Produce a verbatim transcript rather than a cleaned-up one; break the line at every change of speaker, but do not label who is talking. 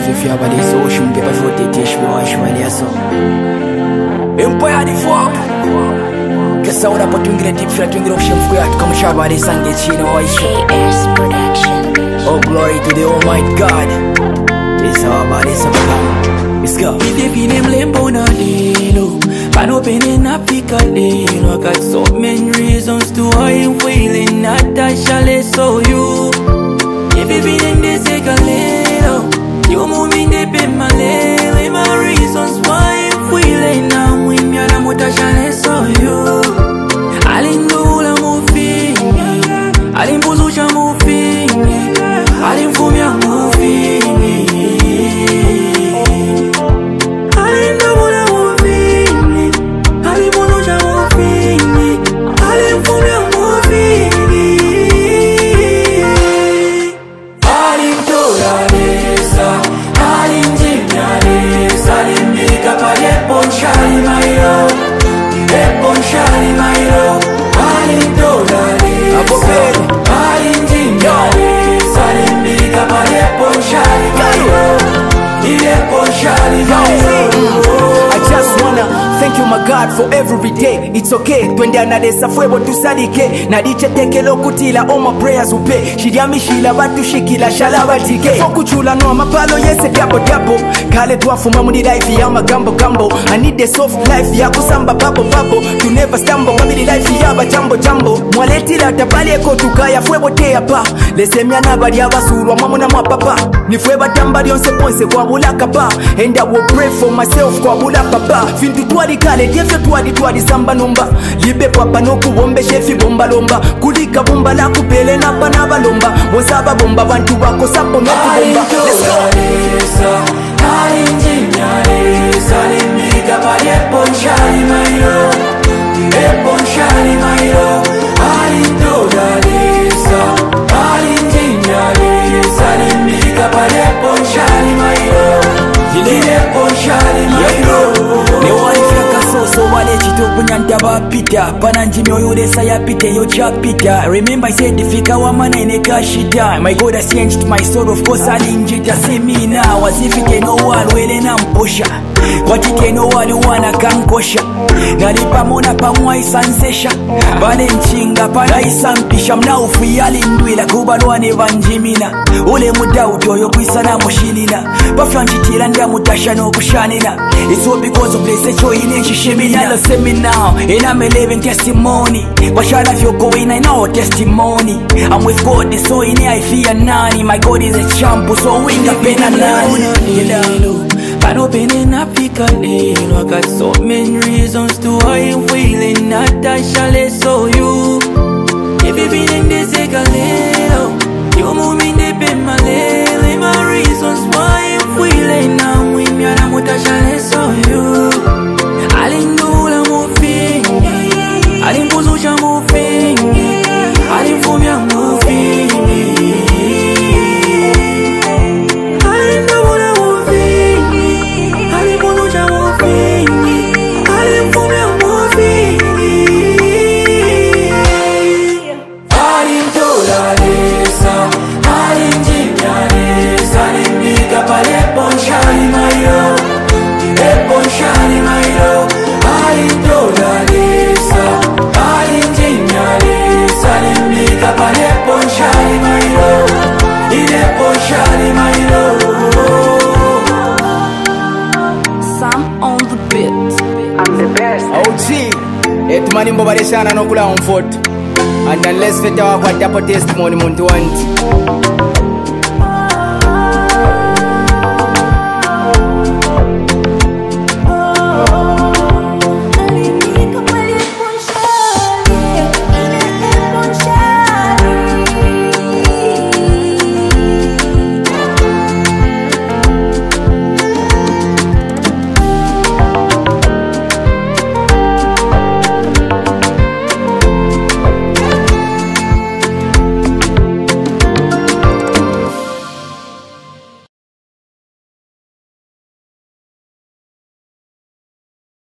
if you have a this ocean paper for the dish we wash when you're so Empire the fuck Cause I would have put to get deep flat to get ocean for you come shop by the sun get you know I
Production.
Oh glory to the Almighty God. It's our body so come. Let's go.
If you feel them limbo na dino Pan open in Africa dino I got so many reasons to how I'm feeling Not I shall let so you If you feeling this take a little You move me deep in my leg My reasons why I'm feeling Now with me and I'm what I shall let so you Alindula mufini Alimbuzusha mufini Alimfumia mufini Alindula mufini Alimbuzusha mufini Alimfumia mufini Alimtola lesa Alimjimya lesa Alimbika pa lepon shali mayo Lepon shali mayo Alimtola lesa Alimjimya lesa Alimbika pa lepon shali mayo Lepon shali mayo
I just wanna thank you my God for every day. It's okay, twende anadesa fuego tusadike Nadiche tekelo kutila all my prayers upe Shiriami shila batu shikila shala batike Fokuchula no mapalo yese dabo dabo Kale tuafuma muni life ya magambo gambo I need the soft life ya kusamba babo babo To never stumble kamili life ya ba jambo jambo Mwaleti la tabali eko tukaya fuego te apa Lesemia nabali ya basurwa mamuna mwapapa Ni fueba tambali onse ponse kwa bulaka pa And I will pray for myself kwa bulaka pa Fintu tuwadi kale diefyo tuwadi tuwadi samba numba Libe papa noku bombe shefi bomba lomba Kulika bomba la kupele napa naba lomba Mwazaba bomba bantu wako sapo noku bomba Let's go!
Alimjimya lesa Alimbika pa lepon shali mayo Lepon shali mayo Alimtola lesa Alimjimya lesa Alimbika pa lepon shali mayo Lepon shali mayo
Ne wife yakasoso wale chitopu nyanta bapita Pananji myoyo lesa yapite yo chapita Remember I said ifika wa mana ineka shita My God has changed my soul of course alinjita See me now as if it no one wele na mposha Watike no wali wana kankosha Nalipa mona pamwa isansesha Bale nchinga pana isampisha Mna ufi alindwila kubalwane vanjimina Ule muda utoyo kuisana mushilina Baflanchitila nda mutasha no kushanina It's all because of this show in Shishimina Listen me now and I'm a living testimony But shall if you're going I know testimony I'm with God so in I fear nani My God is a champ so wing up in a nani You know
Pan open in Africa dino I got so many reasons to how I'm feeling Not I shall let so you If you feeling this take a little You move me deep in my leg My reasons why I'm feeling Now with me and I'm what I shall let so you Alindula mufini Alimbuzusha mufini Alimfumia mufini Alindula mufini Alimbuzusha mufini Alimfumia mufini Alimtola lesa Alimjimya lesa Alimbika pa lepon shali mayo Lepon shali mayo Alimtola lesa Alimjimya lesa Alimbika pa lepon shali mayo Lepon shali mayo
Sam on the beat.
I'm the best.
O G Etumani mbobaleshana no kula on foot And unless feta wakwatapo testimony muntu wanti